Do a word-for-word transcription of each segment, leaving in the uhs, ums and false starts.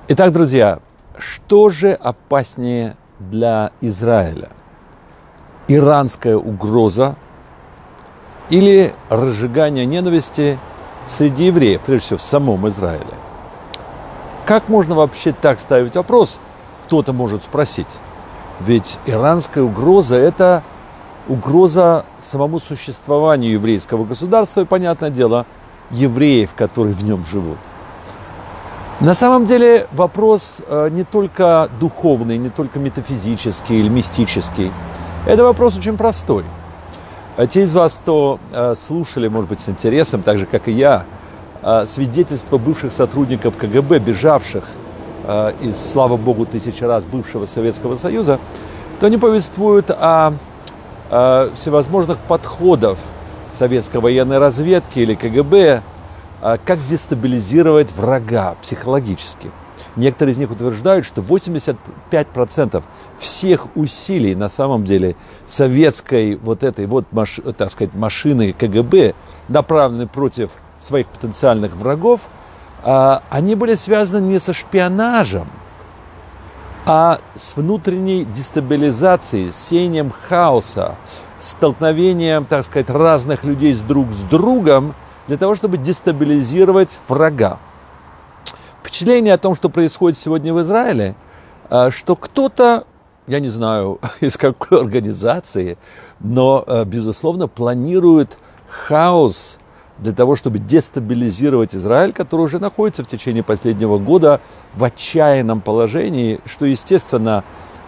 Итак, друзья, что же опаснее для Израиля? Иранская угроза или разжигание ненависти среди евреев, прежде всего в самом Израиле? Как можно вообще так ставить вопрос, кто-то может спросить? Ведь иранская угроза – это угроза самому существованию еврейского государства и, понятное дело, евреев, которые в нем живут. На самом деле вопрос не только духовный, не только метафизический или мистический. Это вопрос очень простой. Те из вас, кто слушали, может быть, с интересом, так же, как и я, свидетельства бывших сотрудников ка гэ бэ, бежавших из, слава богу, тысячи раз бывшего Советского Союза, то они повествуют о, о всевозможных подходах советской военной разведки или ка гэ бэ, как дестабилизировать врага психологически. Некоторые из них утверждают, что восемьдесят пять процентов всех усилий на самом деле советской вот этой вот, маш, так сказать, машины ка гэ бэ, направленной против своих потенциальных врагов, они были связаны не со шпионажем, а с внутренней дестабилизацией, сеянием хаоса, столкновением, так сказать, разных людей с друг с другом, для того, чтобы дестабилизировать врага. Впечатление о том, что происходит сегодня в Израиле, что кто-то, я не знаю из какой организации, но, безусловно, планирует хаос для того, чтобы дестабилизировать Израиль, который уже находится в течение последнего года в отчаянном положении, что, естественно,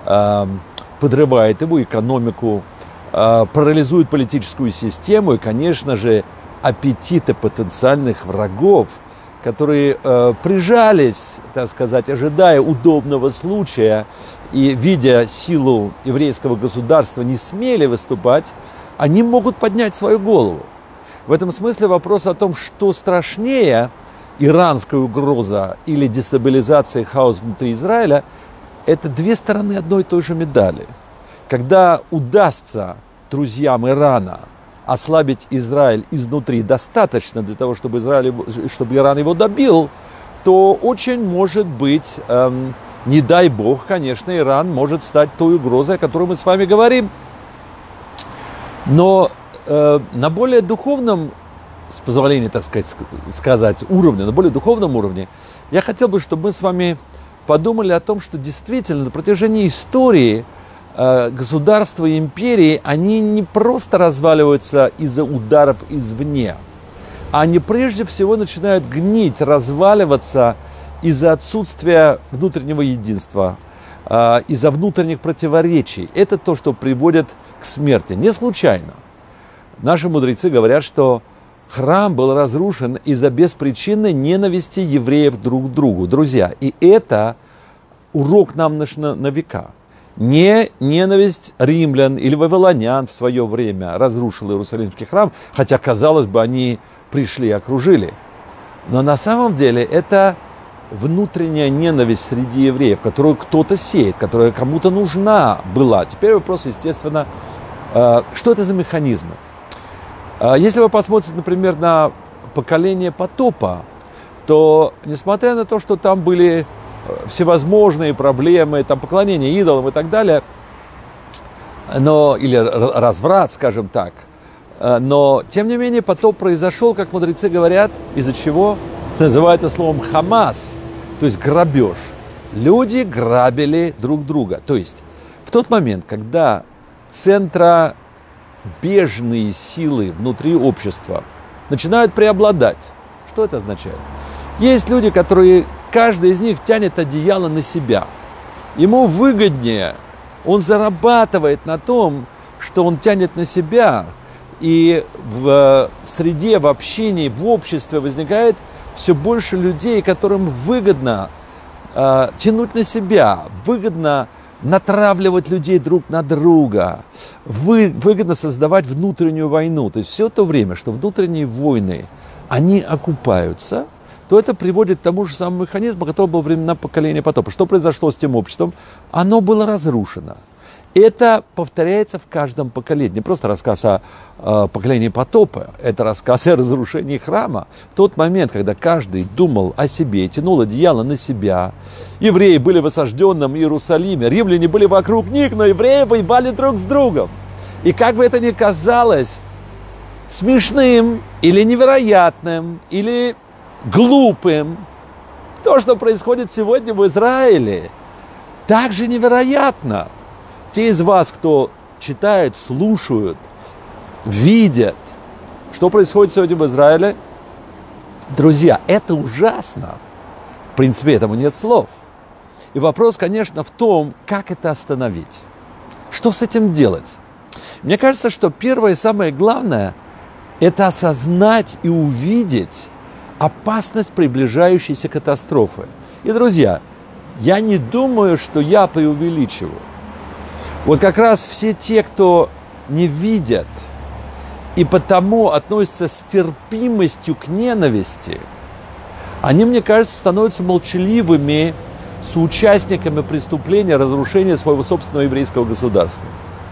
подрывает его экономику, парализует политическую систему и, конечно же, аппетиты потенциальных врагов, которые э, прижались, так сказать, ожидая удобного случая и, видя силу еврейского государства, не смели выступать, они могут поднять свою голову. В этом смысле вопрос о том, что страшнее, иранская угроза или дестабилизация и хаос внутри Израиля, это две стороны одной и той же медали. Когда удастся друзьям Ирана ослабить Израиль изнутри достаточно для того, чтобы, Израиль, чтобы Иран его добил, то очень может быть, эм, не дай бог, конечно, Иран может стать той угрозой, о которой мы с вами говорим. Но э, на более духовном, с позволения, так сказать, сказать, уровне, на более духовном уровне, я хотел бы, чтобы мы с вами подумали о том, что действительно на протяжении истории государства и империи, они не просто разваливаются из-за ударов извне. Они прежде всего начинают гнить, разваливаться из-за отсутствия внутреннего единства, из-за внутренних противоречий. Это то, что приводит к смерти. Не случайно. Наши мудрецы говорят, что храм был разрушен из-за беспричинной ненависти евреев друг к другу. Друзья, и это урок нам на, на века. Не ненависть римлян или вавилонян в свое время разрушила Иерусалимский храм, хотя, казалось бы, они пришли и окружили. Но на самом деле это внутренняя ненависть среди евреев, которую кто-то сеет, которая кому-то нужна была. Теперь вопрос, естественно, что это за механизмы? Если вы посмотрите, например, на поколение потопа, то, несмотря на то, что там были всевозможные проблемы, там, поклонение идолам и так далее, но, или разврат, скажем так. Но, тем не менее, потоп произошел, как мудрецы говорят, из-за чего называют это словом хамас, то есть грабеж. Люди грабили друг друга. То есть, в тот момент, когда центробежные силы внутри общества начинают преобладать, что это означает? Есть люди, которые, каждый из них тянет одеяло на себя. Ему выгоднее, он зарабатывает на том, что он тянет на себя. И в среде, в общении, в обществе возникает все больше людей, которым выгодно э, тянуть на себя, выгодно натравливать людей друг на друга, вы, выгодно создавать внутреннюю войну. То есть все то время, что внутренние войны, они окупаются, то это приводит к тому же самому механизму, который был во времена поколения потопа. Что произошло с тем обществом? Оно было разрушено. Это повторяется в каждом поколении. Не просто рассказ о, о поколении потопа, это рассказ о разрушении храма. В тот момент, когда каждый думал о себе, тянул одеяло на себя, евреи были в осажденном Иерусалиме, римляне были вокруг них, но евреи воевали друг с другом. И как бы это ни казалось смешным или невероятным, или глупым, то, что происходит сегодня в Израиле, также невероятно. Те из вас, кто читает, слушают, видят, что происходит сегодня в Израиле, друзья, это ужасно. В принципе, этому нет слов. И вопрос, конечно, в том, как это остановить. Что с этим делать? Мне кажется, что первое и самое главное – это осознать и увидеть опасность приближающейся катастрофы. И, друзья, я не думаю, что я преувеличиваю. Вот как раз все те, кто не видят и потому относятся с терпимостью к ненависти, они, мне кажется, становятся молчаливыми соучастниками преступления, разрушения своего собственного еврейского государства.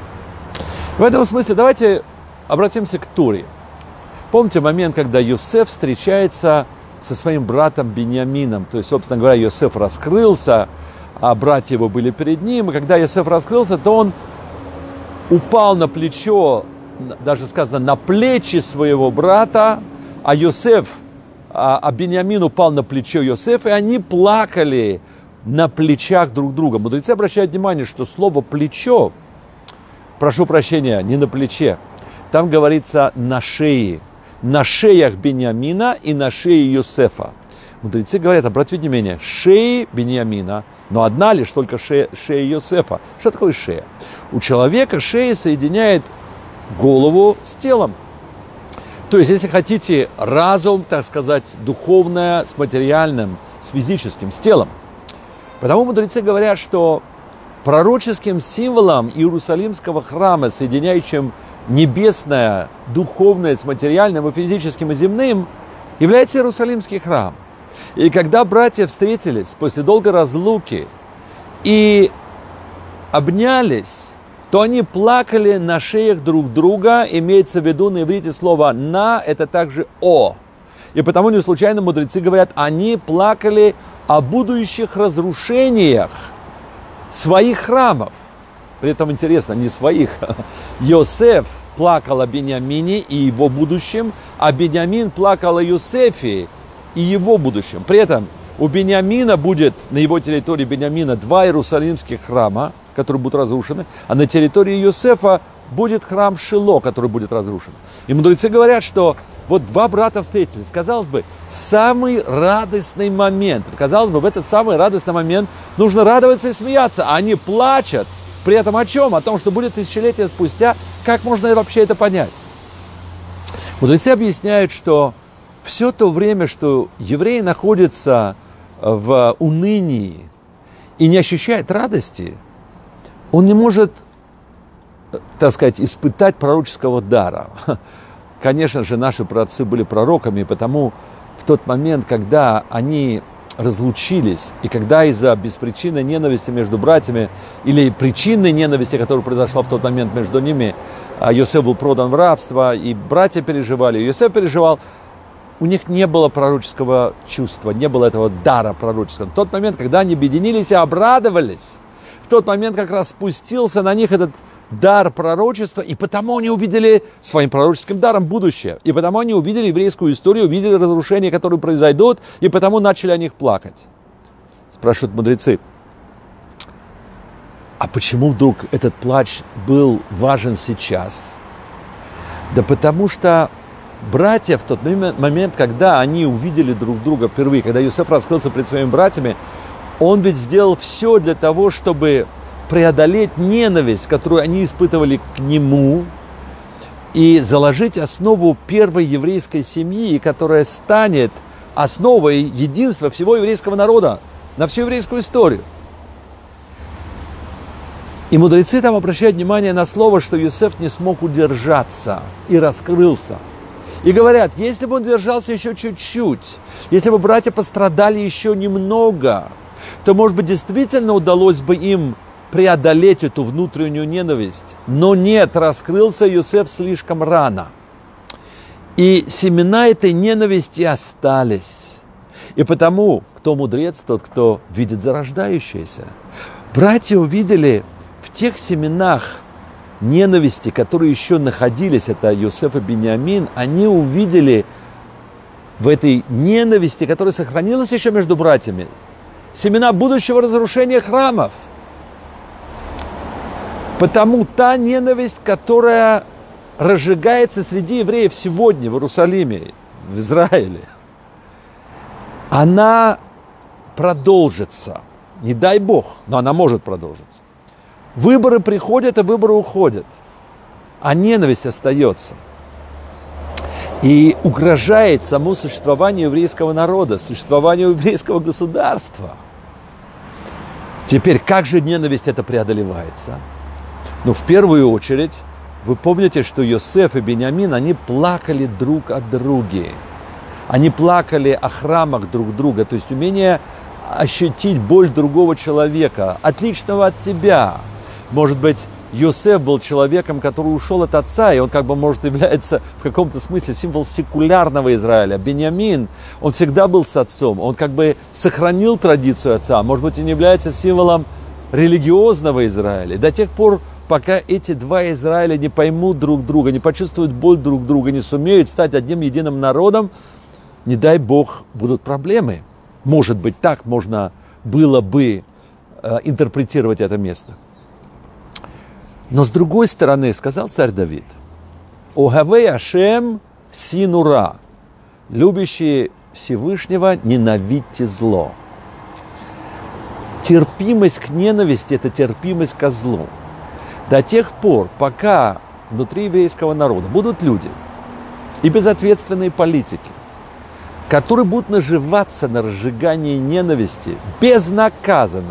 В этом смысле давайте обратимся к Торе. Помните момент, когда Йосеф встречается со своим братом Биньямином? То есть, собственно говоря, Йосеф раскрылся, а братья его были перед ним. И когда Йосеф раскрылся, то он упал на плечо, даже сказано, на плечи своего брата, а Йосеф, а, а Биньямин упал на плечо Йосефа, и они плакали на плечах друг друга. Мудрецы обращают внимание, что слово «плечо», прошу прощения, не на плече, там говорится «на шее», на шеях Биньямина и на шее Йосефа. Мудрецы говорят, обратите внимание, шеи Биньямина, но одна лишь только шея, шея Йосефа. Что такое шея? У человека шея соединяет голову с телом. То есть, если хотите, разум, так сказать, духовное с материальным, с физическим, с телом. Потому мудрецы говорят, что пророческим символом Иерусалимского храма, соединяющим небесное, духовное с материальным и физическим и земным, является Иерусалимский храм. И когда братья встретились после долгой разлуки и обнялись, то они плакали на шеях друг друга, имеется в виду на иврите слово «на» – это также «о». И потому не случайно мудрецы говорят, они плакали о будущих разрушениях своих храмов. При этом интересно, не своих. Йосеф плакал о Биньямине и его будущем, а Биньямин плакал о Йосефе и его будущем. При этом у Биньямина будет, на его территории Биньямина, два иерусалимских храма, которые будут разрушены, а на территории Йосефа будет храм Шило, который будет разрушен. И мудрецы говорят, что вот два брата встретились. Казалось бы, самый радостный момент. Казалось бы, в этот самый радостный момент нужно радоваться и смеяться, а они плачут. При этом о чем? О том, что будет тысячелетия спустя. Как можно вообще это понять? Мудрецы объясняют, что все то время, что еврей находится в унынии и не ощущает радости, он не может, так сказать, испытать пророческого дара. Конечно же, наши праотцы были пророками, потому в тот момент, когда они разлучились, и когда из-за беспричинной ненависти между братьями, или причинной ненависти, которая произошла в тот момент между ними, Йосеф был продан в рабство, и братья переживали, Йосеф переживал, у них не было пророческого чувства, не было этого дара пророческого. В тот момент, когда они объединились и обрадовались, в тот момент как раз спустился на них этот дар пророчества, и потому они увидели своим пророческим даром будущее. И потому они увидели еврейскую историю, увидели разрушения, которые произойдут, и потому начали о них плакать. Спрашивают мудрецы, а почему вдруг этот плач был важен сейчас? Да потому что братья в тот момент, когда они увидели друг друга впервые, когда Йосеф раскрылся перед своими братьями, он ведь сделал все для того, чтобы преодолеть ненависть, которую они испытывали к нему, и заложить основу первой еврейской семьи, которая станет основой единства всего еврейского народа на всю еврейскую историю. И мудрецы там обращают внимание на слово, что Йосеф не смог удержаться и раскрылся. И говорят, если бы он держался еще чуть-чуть, если бы братья пострадали еще немного, то, может быть, действительно удалось бы им преодолеть эту внутреннюю ненависть. Но нет, раскрылся Йосеф слишком рано. И семена этой ненависти остались. И потому, кто мудрец, тот, кто видит зарождающееся. Братья увидели в тех семенах ненависти, которые еще находились, это Йосеф и Биньямин, они увидели в этой ненависти, которая сохранилась еще между братьями, семена будущего разрушения храмов. Потому та ненависть, которая разжигается среди евреев сегодня в Иерусалиме, в Израиле, она продолжится. Не дай Бог, но она может продолжиться. Выборы приходят, а выборы уходят. А ненависть остается. И угрожает само существованию еврейского народа, существованию еврейского государства. Теперь, как же ненависть это преодолевается? Ну, в первую очередь, вы помните, что Йосеф и Биньямин, они плакали друг о друге. Они плакали о храмах друг друга. То есть умение ощутить боль другого человека, отличного от тебя. Может быть, Йосеф был человеком, который ушел от отца, и он как бы, может, является в каком-то смысле символ секулярного Израиля. Биньямин, он всегда был с отцом, он как бы сохранил традицию отца. Может быть, он является символом религиозного Израиля. До тех пор, пока эти два Израиля не поймут друг друга, не почувствуют боль друг друга, не сумеют стать одним единым народом, не дай Бог, будут проблемы. Может быть, так можно было бы э, интерпретировать это место. Но с другой стороны, сказал царь Давид, «Огавей Ашем синура», любящие Всевышнего, ненавидьте зло. Терпимость к ненависти – это терпимость ко злу. До тех пор, пока внутри еврейского народа будут люди и безответственные политики, которые будут наживаться на разжигании ненависти безнаказанно,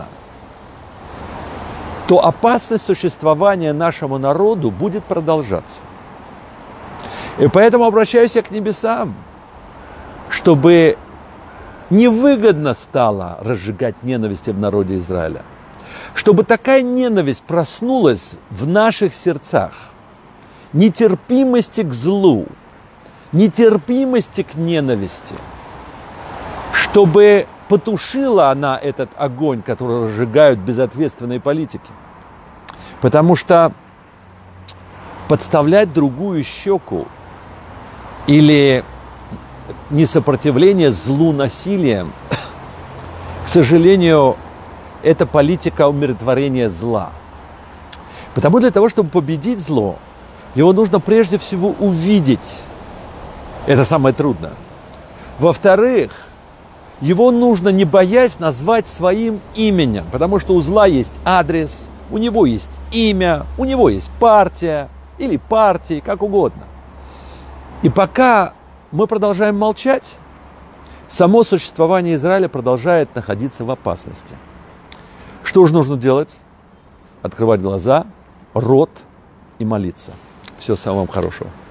то опасность существования нашему народу будет продолжаться. И поэтому обращаюсь я к небесам, чтобы невыгодно стало разжигать ненависть в народе Израиля, чтобы такая ненависть проснулась в наших сердцах, нетерпимости к злу, нетерпимости к ненависти, чтобы потушила она этот огонь, который разжигают безответственные политики. Потому что подставлять другую щеку или несопротивление злу насилием, к сожалению, это политика умиротворения зла. Потому для того, чтобы победить зло, его нужно прежде всего увидеть. Это самое трудное. Во-вторых, его нужно, не боясь, назвать своим именем, потому что у зла есть адрес, у него есть имя, у него есть партия или партии, как угодно. И пока мы продолжаем молчать, само существование Израиля продолжает находиться в опасности. Что же нужно делать? Открывать глаза, рот и молиться. Всего самого вам хорошего.